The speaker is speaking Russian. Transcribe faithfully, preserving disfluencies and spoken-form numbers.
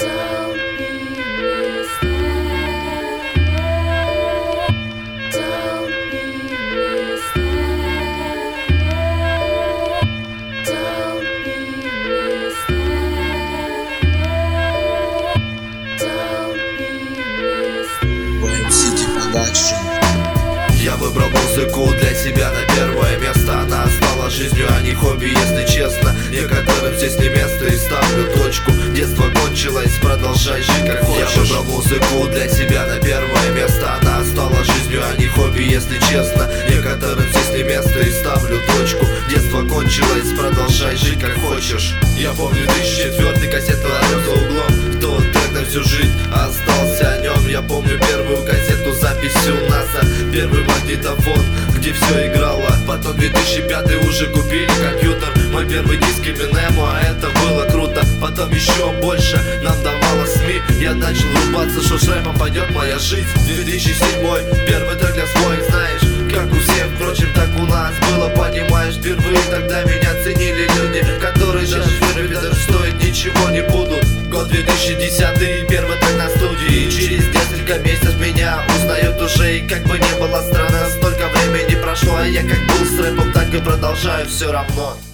Я выбрал музыку для себя на первое место. Она стала жизнью, а не хобби, если честно. Некоторым здесь не место, и ставлю точку. Детство кончилось, продолжай жить как хочешь. Я выбрал музыку для себя на первое место. Она стала жизнью, а не хобби, если честно. Некоторым здесь не место, и ставлю точку. Детство кончилось, продолжай жить как хочешь. Я помню две тысячи четвёртый, кассета за углом. Тот трек на всю жизнь остался о нем. Я помню первую кассету, записи у нас, первый магнитофон, где все играло. Потом две тысячи пятый уже купили компьютер. Мой первый диск Эминему, а это было круто. Потом еще больше нам давало СМИ. Я начал рубаться, что шраймом пойдет моя жизнь. две тысячи седьмой, первый трек для своих, знаешь, как у всех, впрочем, так у нас было, понимаешь. Впервые тогда меня ценили люди, которые даже верили, даже стоить ничего не будут. Год две тысячи десятый, первый трек на студии. И через несколько месяцев меня узнают уже. И как бы не было странно, столько времени прошло, а я как был с рэпом, так и продолжаю все равно.